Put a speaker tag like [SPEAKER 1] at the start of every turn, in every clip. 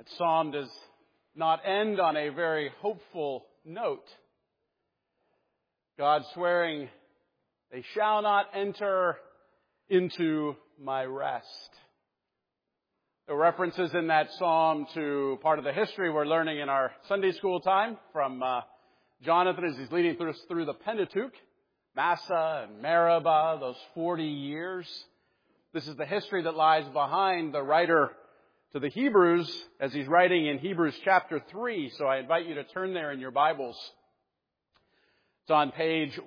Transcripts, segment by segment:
[SPEAKER 1] That psalm does not end on a very hopeful note. God swearing, "They shall not enter into my rest." There are references in that psalm to part of the history we're learning in our Sunday school time from Jonathan as he's leading us through the Pentateuch, Massa and Meribah, those 40 years. This is the history that lies behind the writer to the Hebrews as he's writing in Hebrews chapter 3. So I invite you to turn there in your Bibles. It's on page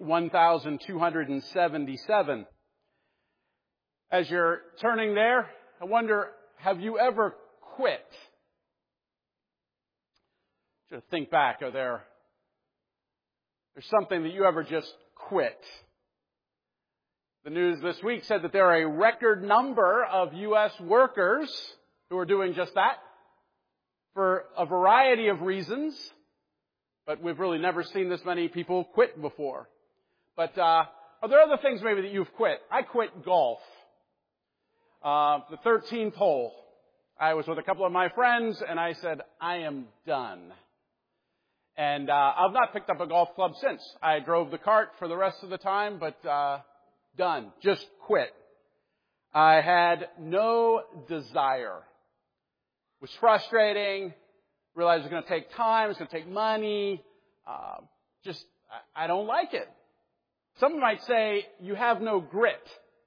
[SPEAKER 1] 1277. As you're turning there, I wonder, have you ever quit? Just think back. There's something that you ever just quit? The news this week said that there are a record number of U.S. workers who are doing just that for a variety of reasons. But we've really never seen this many people quit before. But are there other things maybe that you've quit? I quit golf. The 13th hole. I was with a couple of my friends and I said, I am done. And I've not picked up a golf club since. I drove the cart for the rest of the time, but done. Just quit. I had no desire. It was frustrating. Realized it was going to take time. It's going to take money. I don't like it. Some might say you have no grit.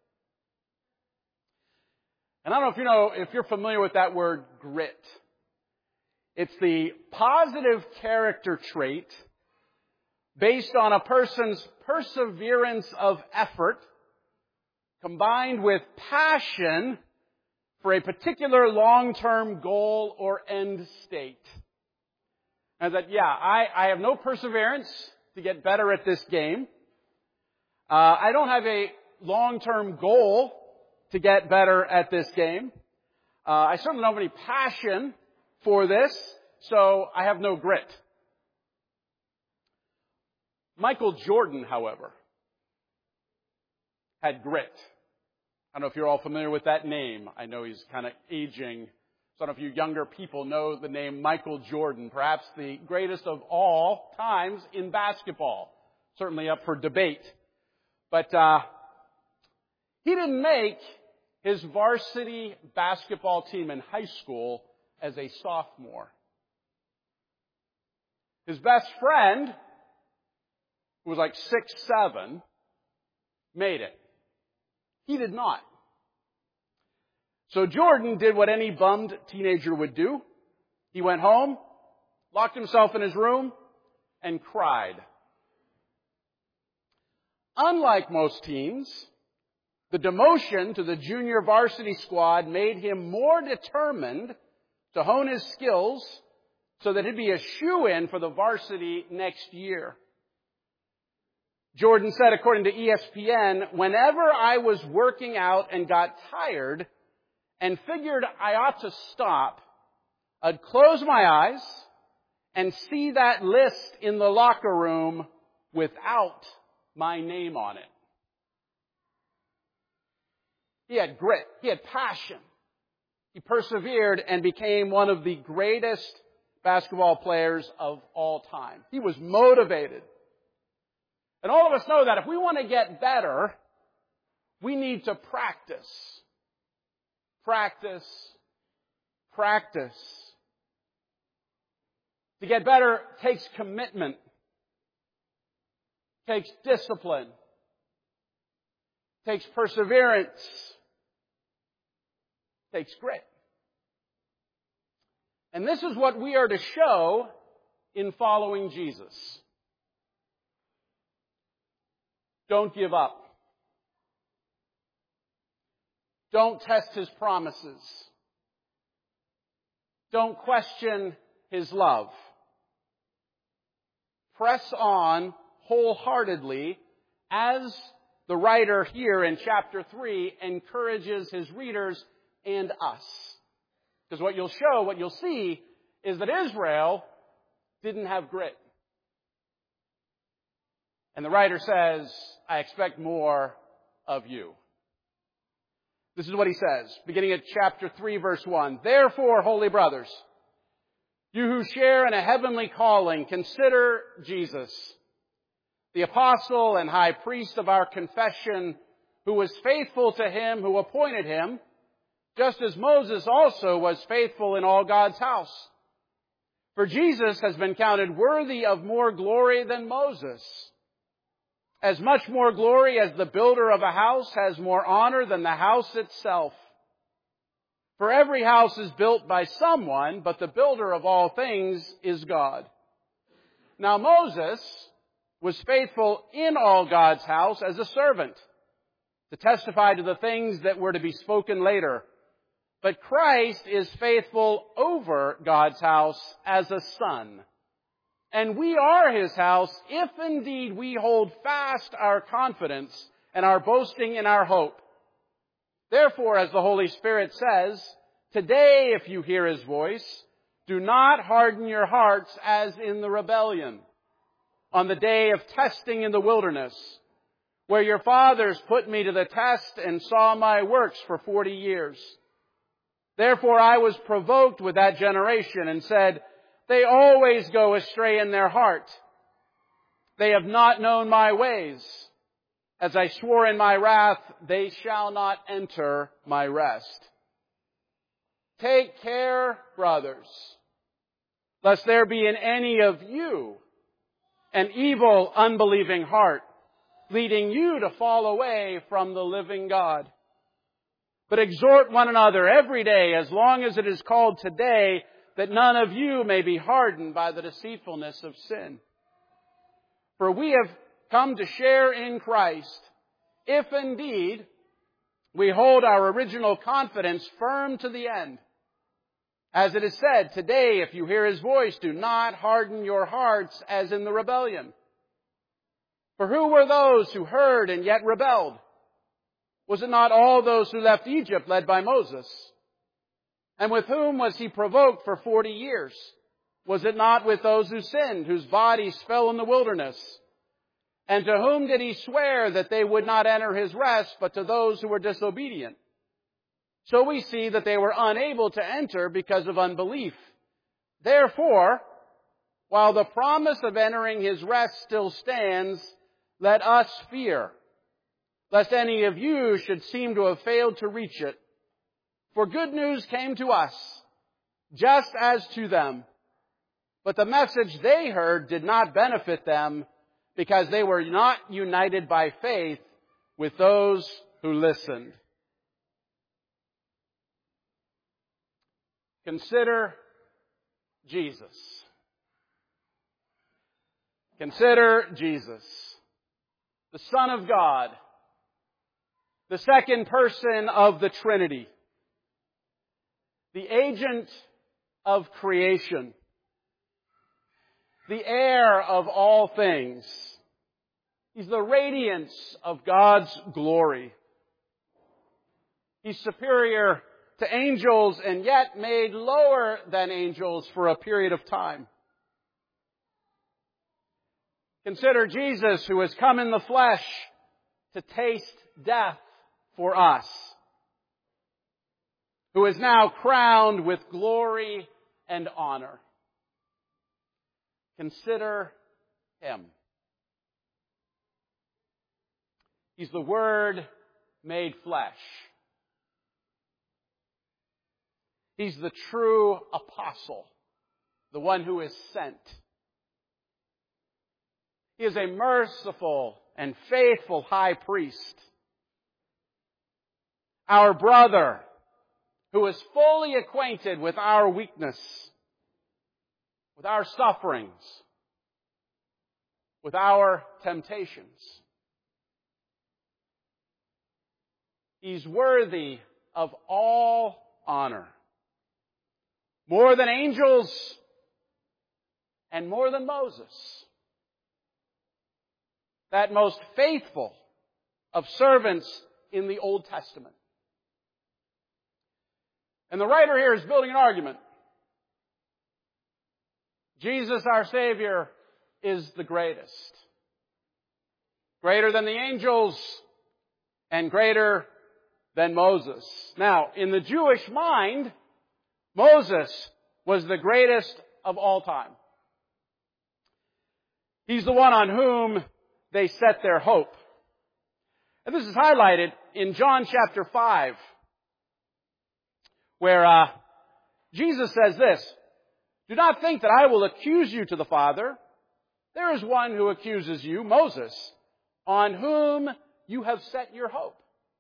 [SPEAKER 1] And I don't know if you're familiar with that word grit. It's the positive character trait based on a person's perseverance of effort combined with passion for a particular long-term goal or end state. And that, I have no perseverance to get better at this game. I don't have a long-term goal to get better at this game. I certainly don't have any passion for this, so I have no grit. Michael Jordan, however, had grit. I don't know if you're all familiar with that name. I know he's kind of aging. Some of you younger people know the name Michael Jordan, perhaps the greatest of all times in basketball. Certainly up for debate. But he didn't make his varsity basketball team in high school as a sophomore. His best friend, who was like 6'7", made it. He did not. So Jordan did what any bummed teenager would do. He went home, locked himself in his room, and cried. Unlike most teens, the demotion to the junior varsity squad made him more determined to hone his skills so that he'd be a shoo-in for the varsity next year. Jordan said, according to ESPN, whenever I was working out and got tired and figured I ought to stop, I'd close my eyes and see that list in the locker room without my name on it. He had grit. He had passion. He persevered and became one of the greatest basketball players of all time. He was motivated. And all of us know that if we want to get better, we need to practice. Practice. Practice. To get better takes commitment. Takes discipline. Takes perseverance. Takes grit. And this is what we are to show in following Jesus. Don't give up. Don't test His promises. Don't question His love. Press on wholeheartedly as the writer here in chapter 3 encourages his readers and us. Because what you'll see is that Israel didn't have grit. And the writer says, I expect more of you. This is what he says, beginning at chapter 3, verse 1. Therefore, holy brothers, You who share in a heavenly calling, consider Jesus, the apostle and high priest of our confession, who was faithful to him who appointed him, just as Moses also was faithful in all God's house. For Jesus has been counted worthy of more glory than Moses. As much more glory as the builder of a house has more honor than the house itself. For every house is built by someone, but the builder of all things is God. Now Moses was faithful in all God's house as a servant, to testify to the things that were to be spoken later. But Christ is faithful over God's house as a son. And we are his house if indeed we hold fast our confidence and our boasting in our hope. Therefore, as the Holy Spirit says, today if you hear his voice, do not harden your hearts as in the rebellion, on the day of testing in the wilderness, where your fathers put me to the test and saw my works for 40 years. Therefore I was provoked with that generation and said, they always go astray in their heart. They have not known my ways. As I swore in my wrath, they shall not enter my rest. Take care, brothers, lest there be in any of you an evil, unbelieving heart, leading you to fall away from the living God. But exhort one another every day, as long as it is called today, that none of you may be hardened by the deceitfulness of sin. For we have come to share in Christ, if indeed we hold our original confidence firm to the end. As it is said, today if you hear his voice, do not harden your hearts as in the rebellion. For who were those who heard and yet rebelled? Was it not all those who left Egypt led by Moses? And with whom was he provoked for 40 years? Was it not with those who sinned, whose bodies fell in the wilderness? And to whom did he swear that they would not enter his rest, but to those who were disobedient? So we see that they were unable to enter because of unbelief. Therefore, while the promise of entering his rest still stands, let us fear, lest any of you should seem to have failed to reach it. For good news came to us, just as to them. But the message they heard did not benefit them, because they were not united by faith with those who listened. Consider Jesus. Consider Jesus, the Son of God, the second person of the Trinity, the agent of creation, the heir of all things. He's the radiance of God's glory. He's superior to angels and yet made lower than angels for a period of time. Consider Jesus, who has come in the flesh to taste death for us, who is now crowned with glory and honor. Consider him. He's the Word made flesh. He's the true apostle, the one who is sent. He is a merciful and faithful high priest, our brother, who is fully acquainted with our weakness, with our sufferings, with our temptations. He's worthy of all honor, more than angels and more than Moses, that most faithful of servants in the Old Testament. And the writer here is building an argument. Jesus, our Savior, is the greatest. Greater than the angels and greater than Moses. Now, in the Jewish mind, Moses was the greatest of all time. He's the one on whom they set their hope. And this is highlighted in John chapter 5, where Jesus says this, "Do not think that I will accuse you to the Father. There is one who accuses you, Moses, on whom you have set your hope."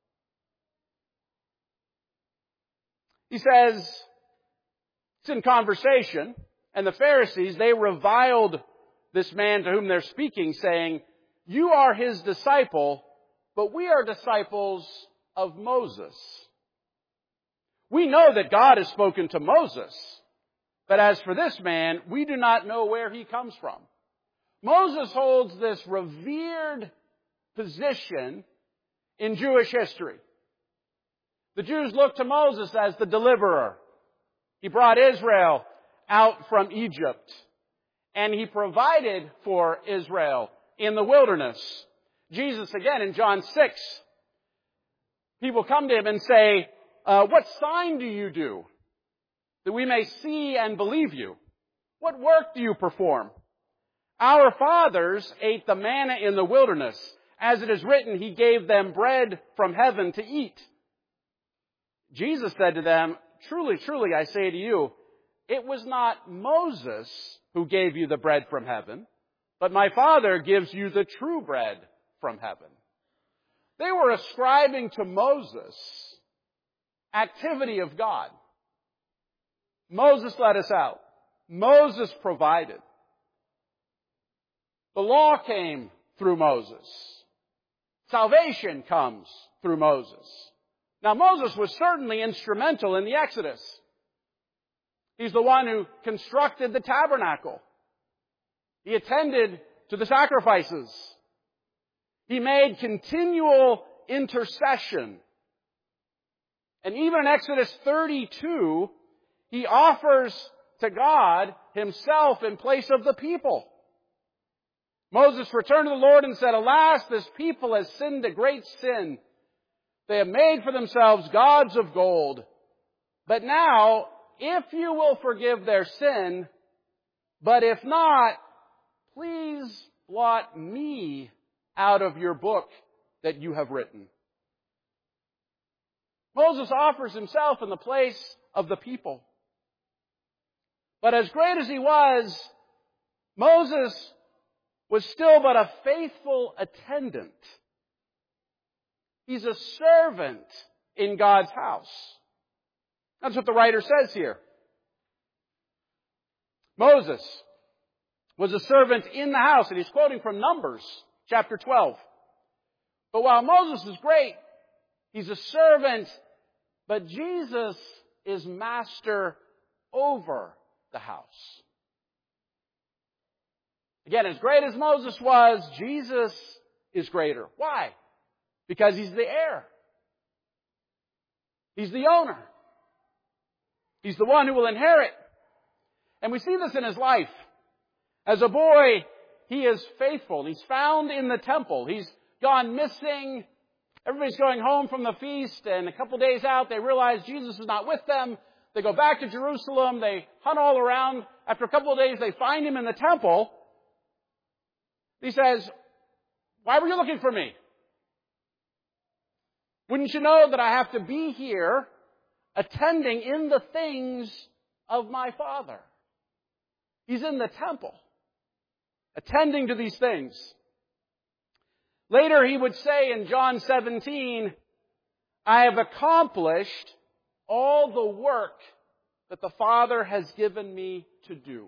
[SPEAKER 1] He says, it's in conversation, and the Pharisees, they reviled this man to whom they're speaking, saying, "You are his disciple, but we are disciples of Moses. We know that God has spoken to Moses, but as for this man, we do not know where he comes from." Moses holds this revered position in Jewish history. The Jews looked to Moses as the deliverer. He brought Israel out from Egypt, and he provided for Israel in the wilderness. Jesus, again, in John 6, people come to him and say, "What sign do you do that we may see and believe you? What work do you perform? Our fathers ate the manna in the wilderness. As it is written, he gave them bread from heaven to eat." Jesus said to them, "Truly, truly, I say to you, it was not Moses who gave you the bread from heaven, but my Father gives you the true bread from heaven." They were ascribing to Moses activity of God. Moses led us out. Moses provided. The law came through Moses. Salvation comes through Moses. Now, Moses was certainly instrumental in the Exodus. He's the one who constructed the tabernacle. He attended to the sacrifices. He made continual intercession. And even in Exodus 32, he offers to God himself in place of the people. Moses returned to the Lord and said, "Alas, this people has sinned a great sin. They have made for themselves gods of gold. But now, if you will forgive their sin, but if not, please blot me out of your book that you have written." Moses offers himself in the place of the people. But as great as he was, Moses was still but a faithful attendant. He's a servant in God's house. That's what the writer says here. Moses was a servant in the house, and he's quoting from Numbers chapter 12. But while Moses is great, he's a servant, but Jesus is master over the house. Again, as great as Moses was, Jesus is greater. Why? Because he's the heir. He's the owner. He's the one who will inherit. And we see this in his life. As a boy, he is faithful. He's found in the temple. He's gone missing. Everybody's going home from the feast, and a couple days out, they realize Jesus is not with them. They go back to Jerusalem. They hunt all around. After a couple of days, they find him in the temple. He says, "Why were you looking for me? Wouldn't you know that I have to be here attending in the things of my Father?" He's in the temple, attending to these things. Later he would say in John 17, "I have accomplished all the work that the Father has given me to do."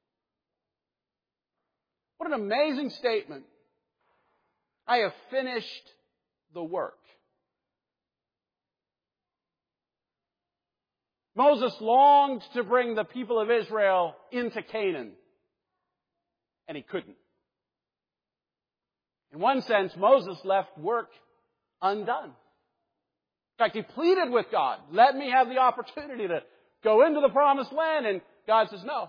[SPEAKER 1] What an amazing statement. I have finished the work. Moses longed to bring the people of Israel into Canaan, and he couldn't. In one sense, Moses left work undone. In fact, he pleaded with God, "Let me have the opportunity to go into the promised land," and God says, "No."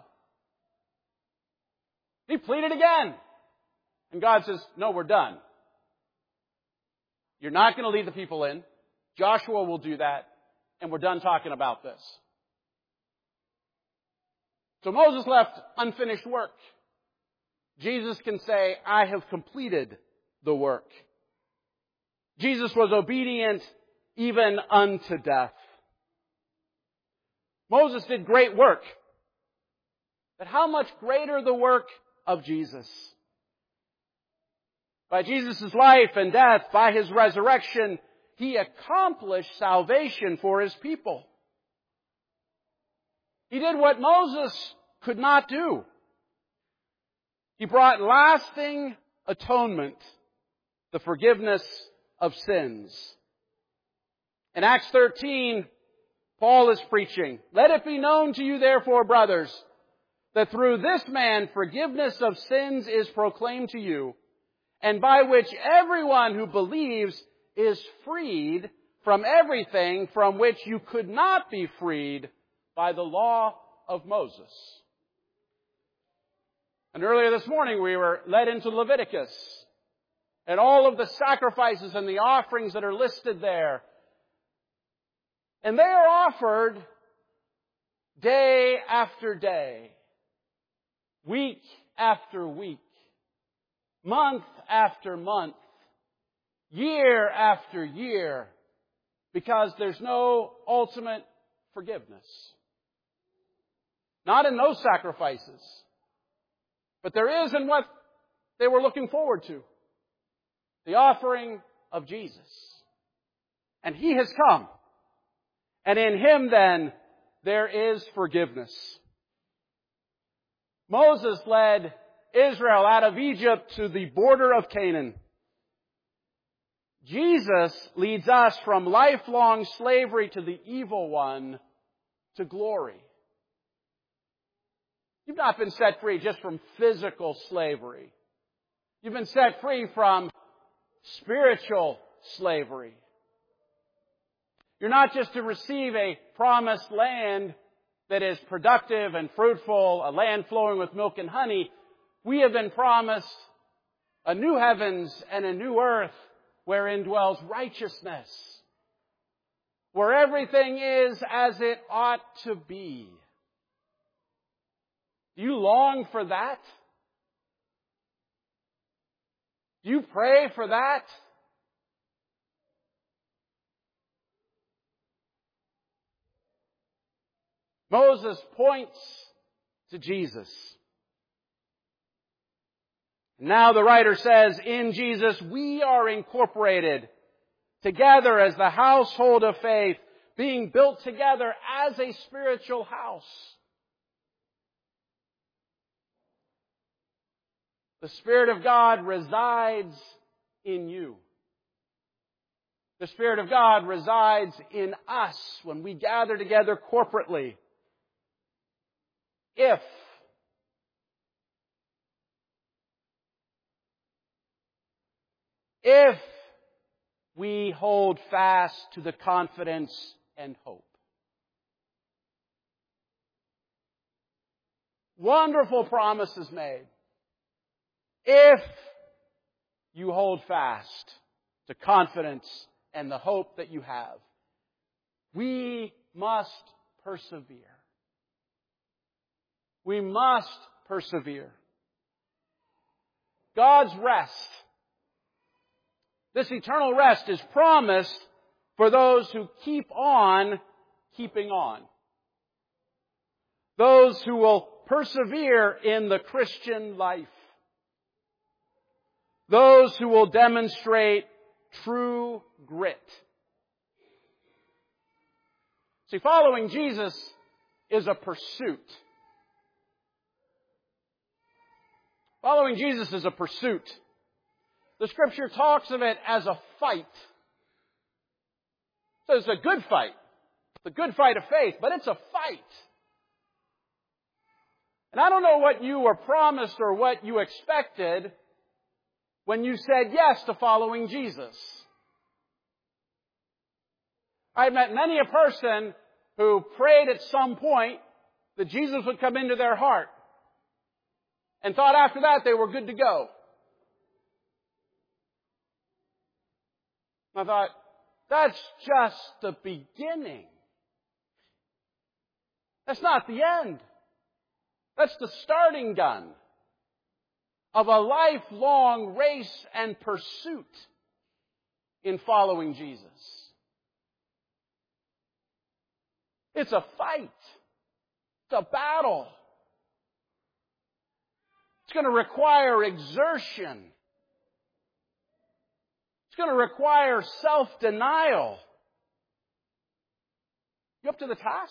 [SPEAKER 1] He pleaded again, and God says, "No, we're done. You're not going to lead the people in. Joshua will do that, and we're done talking about this." So Moses left unfinished work. Jesus can say, I have completed the work. Jesus was obedient even unto death. Moses did great work. But how much greater the work of Jesus? By Jesus' life and death, by His resurrection, He accomplished salvation for His people. He did what Moses could not do. He brought lasting atonement, the forgiveness of sins. In Acts 13, Paul is preaching, "Let it be known to you therefore, brothers, that through this man forgiveness of sins is proclaimed to you, and by which everyone who believes is freed from everything from which you could not be freed by the law of Moses." And earlier this morning we were led into Leviticus and all of the sacrifices and the offerings that are listed there. And they are offered day after day, week after week, month after month, year after year, because there's no ultimate forgiveness. Not in those sacrifices, but there is in what they were looking forward to. The offering of Jesus. And He has come. And in Him then, there is forgiveness. Moses led Israel out of Egypt to the border of Canaan. Jesus leads us from lifelong slavery to the evil one to glory. You've not been set free just from physical slavery. You've been set free from spiritual slavery. You're not just to receive a promised land that is productive and fruitful, a land flowing with milk and honey. We have been promised a new heavens and a new earth wherein dwells righteousness, where everything is as it ought to be. Do you long for that? Do you pray for that? Moses points to Jesus. Now the writer says, in Jesus we are incorporated together as the household of faith, being built together as a spiritual house. The Spirit of God resides in you. The Spirit of God resides in us when we gather together corporately. If we hold fast to the confidence and hope. Wonderful promises made. If you hold fast to confidence and the hope that you have, we must persevere. We must persevere. God's rest, this eternal rest, is promised for those who keep on keeping on. Those who will persevere in the Christian life. Those who will demonstrate true grit. See, following Jesus is a pursuit. Following Jesus is a pursuit. The Scripture talks of it as a fight. So it's a good fight. The good fight of faith, but it's a fight. And I don't know what you were promised or what you expected when you said yes to following Jesus. I've met many a person who prayed at some point that Jesus would come into their heart and thought after that they were good to go. I thought, that's just the beginning. That's not the end. That's the starting gun of a lifelong race and pursuit in following Jesus. It's a fight. It's a battle. It's going to require exertion. It's going to require self-denial. You up to the task?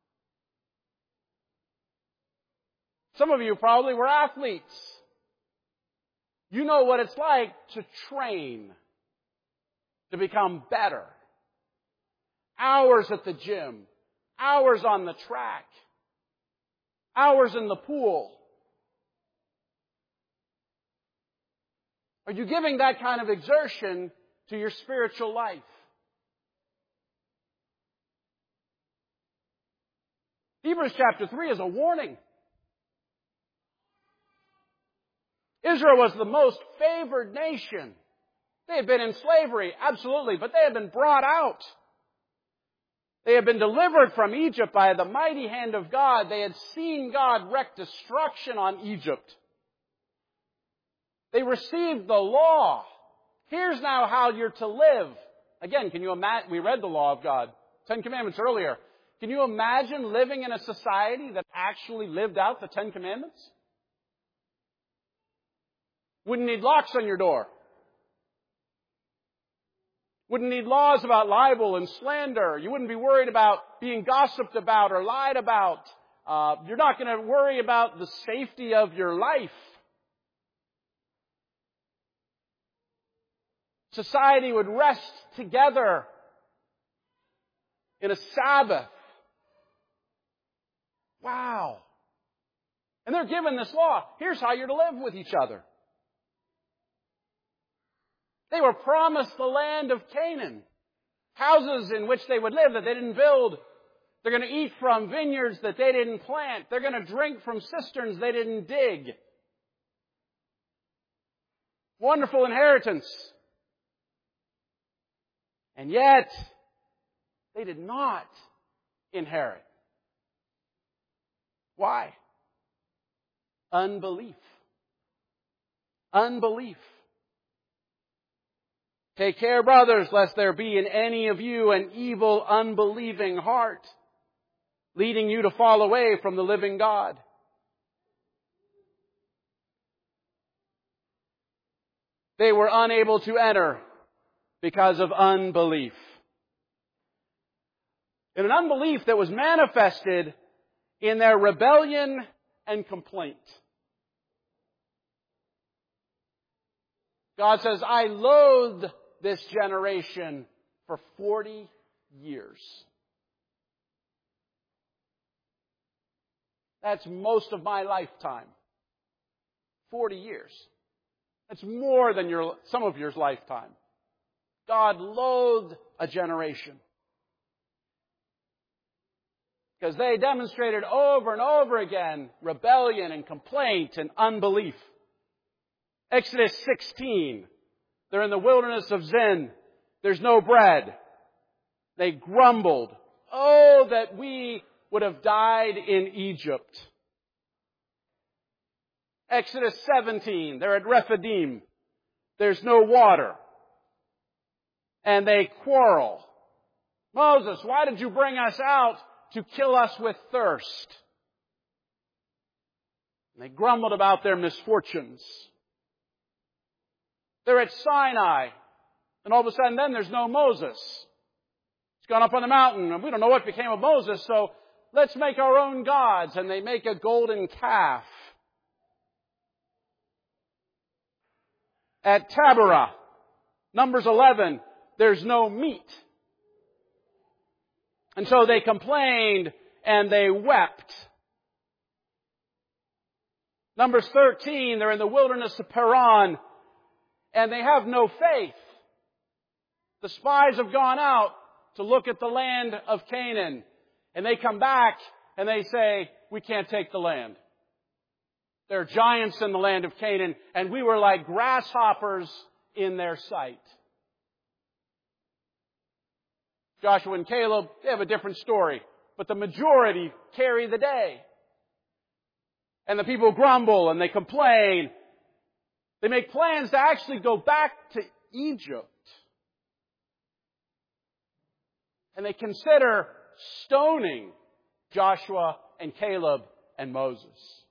[SPEAKER 1] Some of you probably were athletes. You know what it's like to train, to become better. Hours at the gym, hours on the track, hours in the pool. Are you giving that kind of exertion to your spiritual life? Hebrews chapter 3 is a warning. Israel was the most favored nation. They had been in slavery, absolutely, but they had been brought out. They had been delivered from Egypt by the mighty hand of God. They had seen God wreak destruction on Egypt. They received the law. Here's now how you're to live. Again, can you imagine? We read the law of God, 10 Commandments earlier. Can you imagine living in a society that actually lived out the 10 Commandments? Wouldn't need locks on your door. Wouldn't need laws about libel and slander. You wouldn't be worried about being gossiped about or lied about. You're not going to worry about the safety of your life. Society would rest together in a Sabbath. Wow. And they're given this law. Here's how you're to live with each other. They were promised the land of Canaan. Houses in which they would live that they didn't build. They're going to eat from vineyards that they didn't plant. They're going to drink from cisterns they didn't dig. Wonderful inheritance. And yet, they did not inherit. Why? Unbelief. Unbelief. Take care, brothers, lest there be in any of you an evil, unbelieving heart, leading you to fall away from the living God. They were unable to enter because of unbelief. And an unbelief that was manifested in their rebellion and complaint. God says, I loathed this generation for 40 years. That's most of my lifetime. 40 years. That's more than some of your lifetime. God loathed a generation. Because they demonstrated over and over again rebellion and complaint and unbelief. Exodus 16. They're in the wilderness of Zin. There's no bread. They grumbled. Oh, that we would have died in Egypt. Exodus 17. They're at Rephidim. There's no water. And they quarrel. Moses, why did you bring us out to kill us with thirst? And they grumbled about their misfortunes. They're at Sinai. And all of a sudden then there's no Moses. He's gone up on the mountain and we don't know what became of Moses, so let's make our own gods. And they make a golden calf. At Taberah, Numbers 11, there's no meat. And so they complained and they wept. Numbers 13, they're in the wilderness of Paran. And they have no faith. The spies have gone out to look at the land of Canaan. And they come back and they say, we can't take the land. There are giants in the land of Canaan, and we were like grasshoppers in their sight. Joshua and Caleb, they have a different story. But the majority carry the day. And the people grumble and they complain. They make plans to actually go back to Egypt. And they consider stoning Joshua and Caleb and Moses.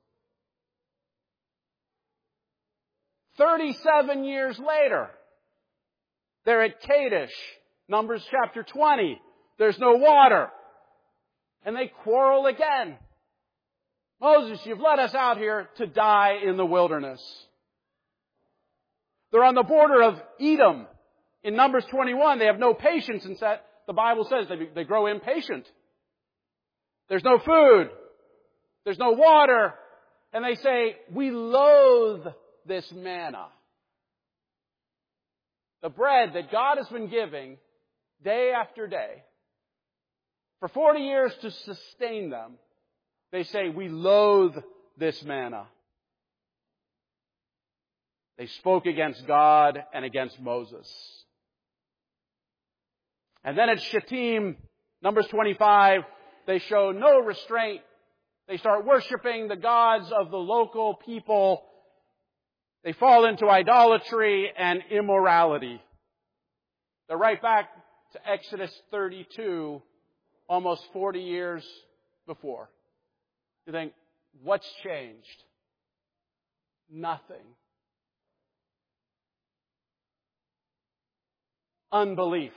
[SPEAKER 1] 37 years later, they're at Kadesh, Numbers chapter 20. There's no water. And they quarrel again. Moses, you've let us out here to die in the wilderness. They're on the border of Edom. In Numbers 21, they have no patience, and the Bible says they grow impatient. There's no food. There's no water. And they say, we loathe this manna. The bread that God has been giving day after day for 40 years to sustain them. They say, we loathe this manna. They spoke against God and against Moses. And then at Shittim, Numbers 25, they show no restraint. They start worshiping the gods of the local people. They fall into idolatry and immorality. They're right back to Exodus 32, almost 40 years before. You think, what's changed? Nothing. Unbelief.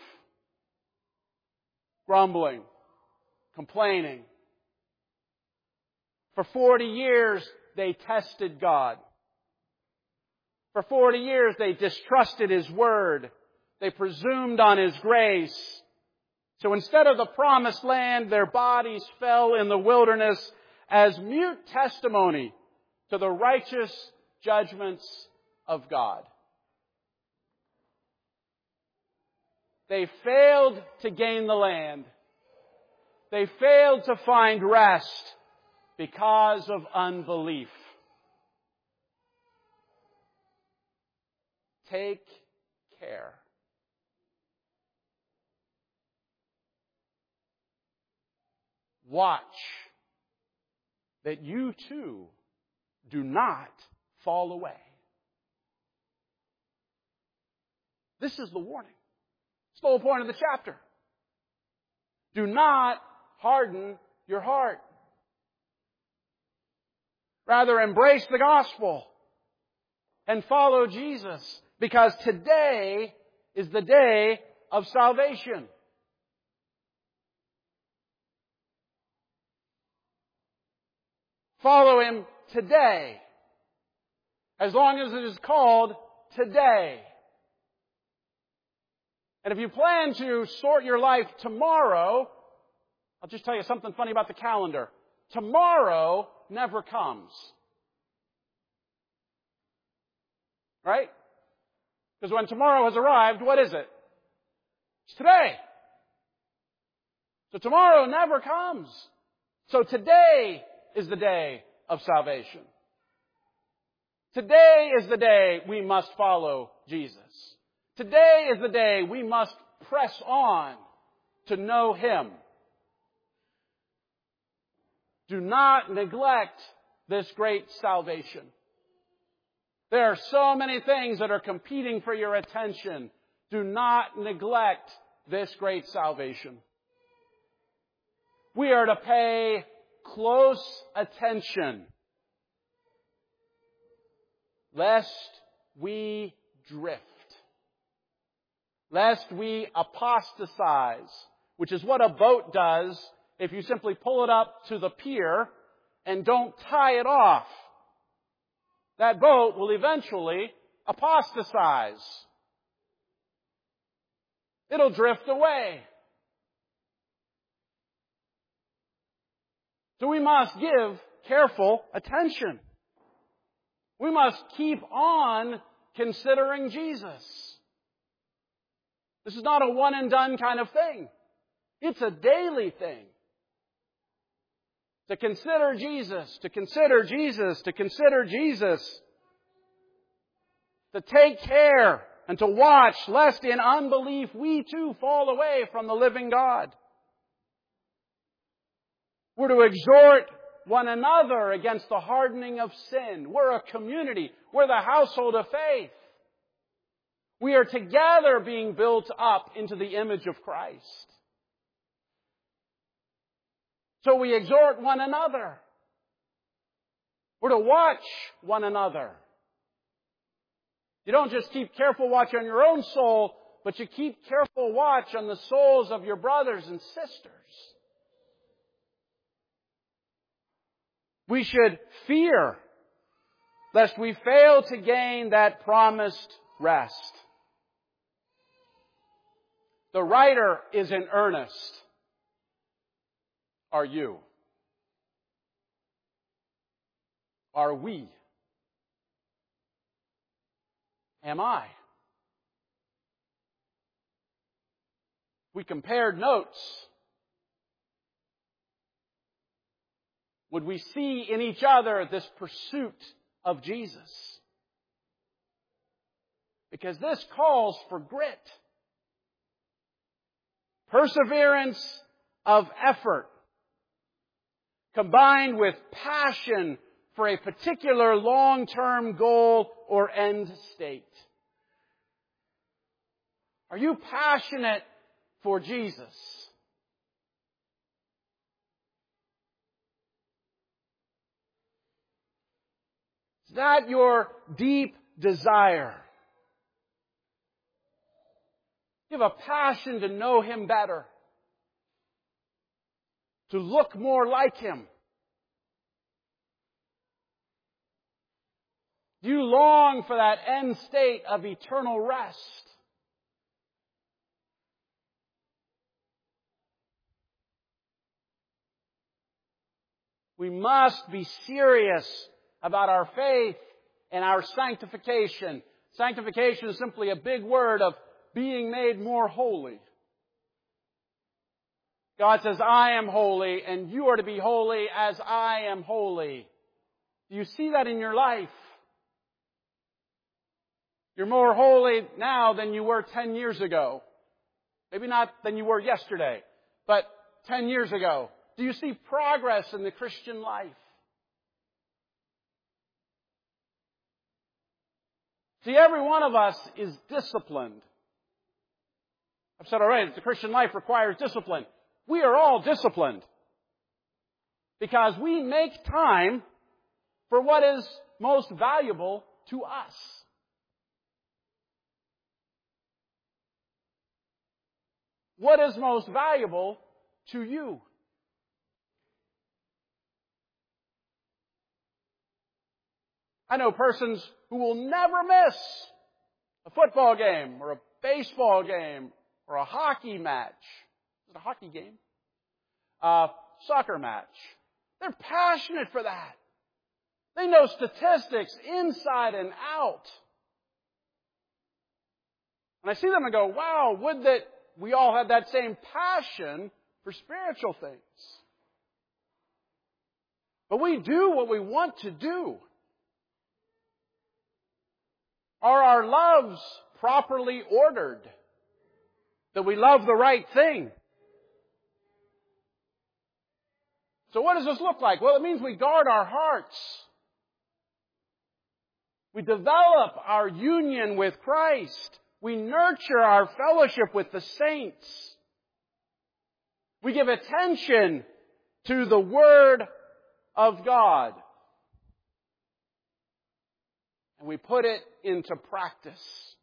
[SPEAKER 1] Grumbling. Complaining. For 40 years, they tested God. For 40 years, they distrusted His Word. They presumed on His grace. So instead of the promised land, their bodies fell in the wilderness as mute testimony to the righteous judgments of God. They failed to gain the land. They failed to find rest because of unbelief. Take care. Watch that you too do not fall away. This is the warning. It's the whole point of the chapter. Do not harden your heart. Rather, embrace the gospel and follow Jesus, because today is the day of salvation. Follow Him today, as long as it is called today. And if you plan to sort your life tomorrow, I'll just tell you something funny about the calendar. Tomorrow never comes. Right? Because when tomorrow has arrived, what is it? It's today. So tomorrow never comes. So today is the day of salvation. Today is the day we must follow Jesus. Today is the day we must press on to know Him. Do not neglect this great salvation. There are so many things that are competing for your attention. Do not neglect this great salvation. We are to pay close attention, lest we drift, lest we apostatize, which is what a boat does if you simply pull it up to the pier and don't tie it off. That boat will eventually apostatize. It'll drift away. So we must give careful attention. We must keep on considering Jesus. This is not a one and done kind of thing. It's a daily thing. To consider Jesus, to consider Jesus, to consider Jesus. To take care and to watch, lest in unbelief we too fall away from the living God. We're to exhort one another against the hardening of sin. We're a community. We're the household of faith. We are together being built up into the image of Christ. So we exhort one another. We're to watch one another. You don't just keep careful watch on your own soul, but you keep careful watch on the souls of your brothers and sisters. We should fear lest we fail to gain that promised rest. The writer is in earnest. Are you? Are we? Am I? We compared notes. Would we see in each other this pursuit of Jesus? Because this calls for grit. Perseverance of effort, combined with passion for a particular long-term goal or end state. Are you passionate for Jesus? Is that your deep desire? You have a passion to know Him better, to look more like Him. Do you long for that end state of eternal rest? We must be serious about our faith and our sanctification. Sanctification is simply a big word of being made more holy. God says, I am holy, and you are to be holy as I am holy. Do you see that in your life? You're more holy now than you were 10 years ago. Maybe not than you were yesterday, but 10 years ago. Do you see progress in the Christian life? See, every one of us is disciplined. I've said already, the Christian life requires discipline. We are all disciplined because we make time for what is most valuable to us. What is most valuable to you? I know persons who will never miss a football game or a baseball game or a hockey match. Is it a hockey game? Soccer match. They're passionate for that. They know statistics inside and out. And I see them and go, wow, would that we all had that same passion for spiritual things. But we do what we want to do. Are our loves properly ordered? That we love the right thing? So what does this look like? Well, it means we guard our hearts. We develop our union with Christ. We nurture our fellowship with the saints. We give attention to the Word of God. And we put it into practice.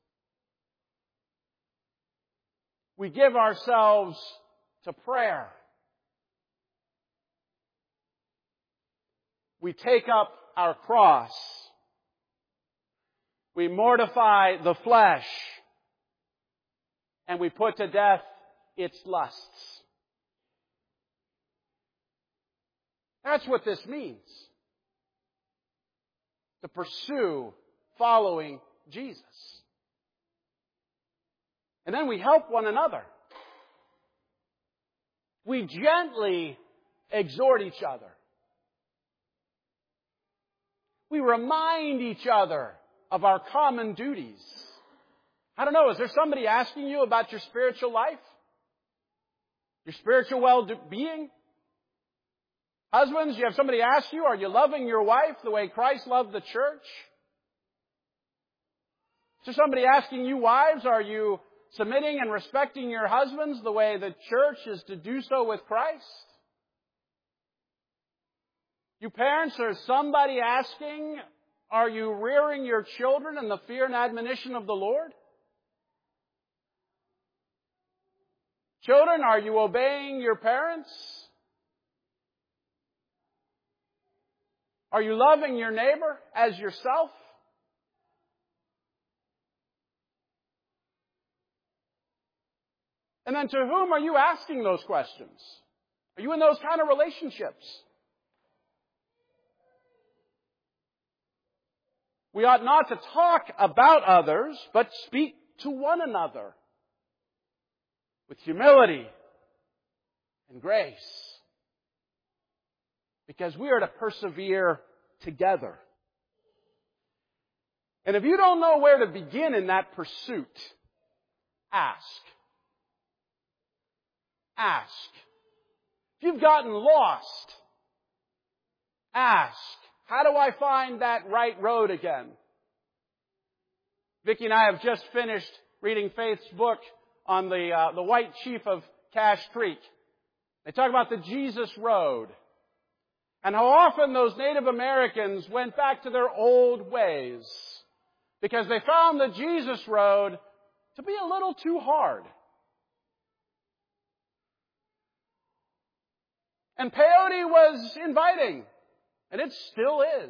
[SPEAKER 1] We give ourselves to prayer. We take up our cross. We mortify the flesh. And we put to death its lusts. That's what this means. To pursue following Jesus. And then we help one another. We gently exhort each other. We remind each other of our common duties. I don't know, is there somebody asking you about your spiritual life? Your spiritual well-being? Husbands, you have somebody ask you, are you loving your wife the way Christ loved the church? Is there somebody asking you, wives, are you submitting and respecting your husbands the way the church is to do so with Christ? You parents, there's somebody asking, are you rearing your children in the fear and admonition of the Lord? Children, are you obeying your parents? Are you loving your neighbor as yourself? And then to whom are you asking those questions? Are you in those kind of relationships? We ought not to talk about others, but speak to one another with humility and grace. Because we are to persevere together. And if you don't know where to begin in that pursuit, ask. Ask. If you've gotten lost, ask. How do I find that right road again? Vicki and I have just finished reading Faith's book on the White Chief of Cache Creek. They talk about the Jesus Road and how often those Native Americans went back to their old ways because they found the Jesus Road to be a little too hard. And peyote was inviting, and it still is.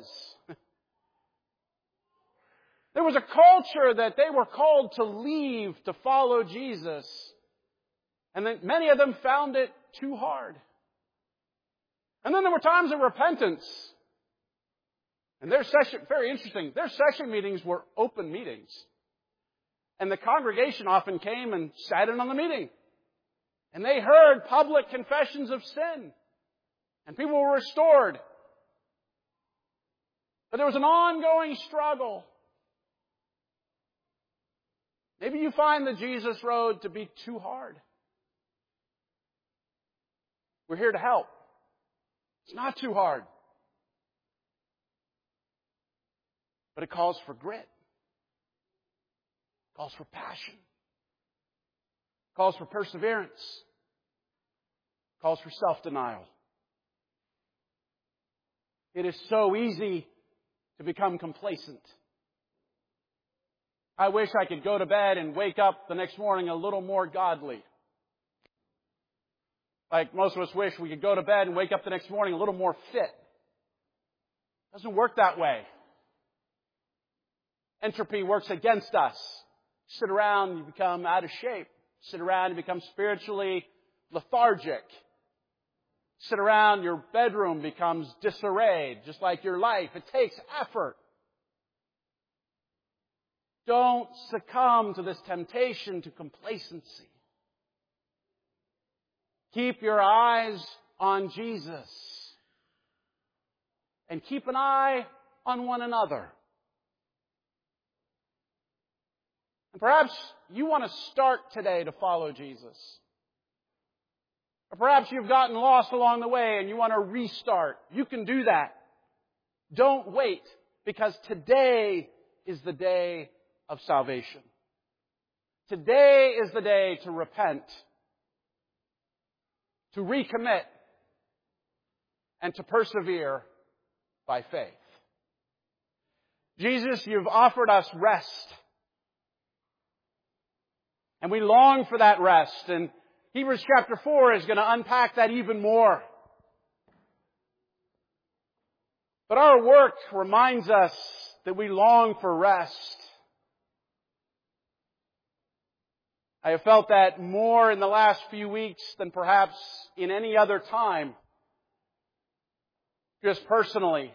[SPEAKER 1] There was a culture that they were called to leave to follow Jesus, and that many of them found it too hard. And then there were times of repentance. And their session, very interesting, their session meetings were open meetings. And the congregation often came and sat in on the meeting. And they heard public confessions of sin. And people were restored. But there was an ongoing struggle. Maybe you find the Jesus Road to be too hard. We're here to help. It's not too hard. But it calls for grit. It calls for passion. It calls for perseverance. It calls for self-denial. It is so easy to become complacent. I wish I could go to bed and wake up the next morning a little more godly. Like most of us wish we could go to bed and wake up the next morning a little more fit. It doesn't work that way. Entropy works against us. Sit around, you become out of shape. Sit around, you become spiritually lethargic. Sit around, your bedroom becomes disarrayed, just like your life. It takes effort. Don't succumb to this temptation to complacency. Keep your eyes on Jesus. And keep an eye on one another. And perhaps you want to start today to follow Jesus. Or perhaps you've gotten lost along the way and you want to restart. You can do that. Don't wait, because today is the day of salvation. Today is the day to repent, to recommit, and to persevere by faith. Jesus, you've offered us rest. And we long for that rest. And Hebrews chapter 4 is going to unpack that even more. But our work reminds us that we long for rest. I have felt that more in the last few weeks than perhaps in any other time. Just personally.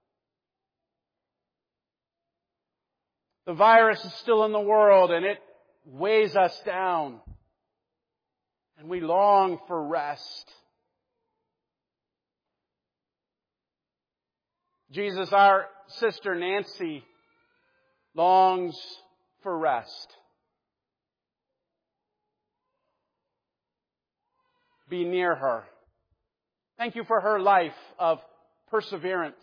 [SPEAKER 1] The virus is still in the world and it weighs us down. And we long for rest. Jesus, our sister Nancy longs for rest. Be near her. Thank you for her life of perseverance.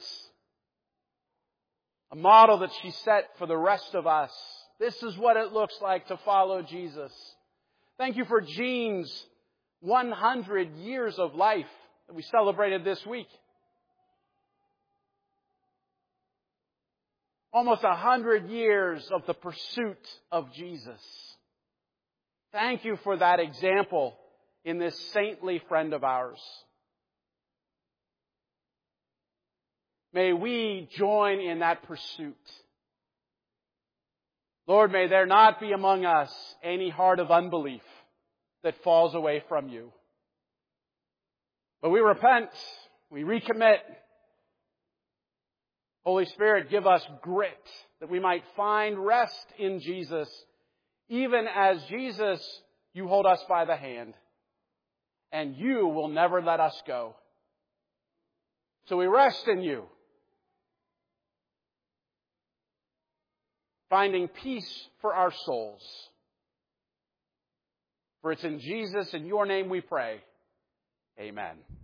[SPEAKER 1] A model that she set for the rest of us. This is what it looks like to follow Jesus. Thank you for Jean's 100 years of life that we celebrated this week. Almost 100 years of the pursuit of Jesus. Thank you for that example in this saintly friend of ours. May we join in that pursuit. Lord, may there not be among us any heart of unbelief that falls away from you. But we repent, we recommit. Holy Spirit, give us grit that we might find rest in Jesus, even as Jesus, you hold us by the hand, and you will never let us go. So we rest in you, finding peace for our souls. For it's in Jesus, in your name we pray. Amen.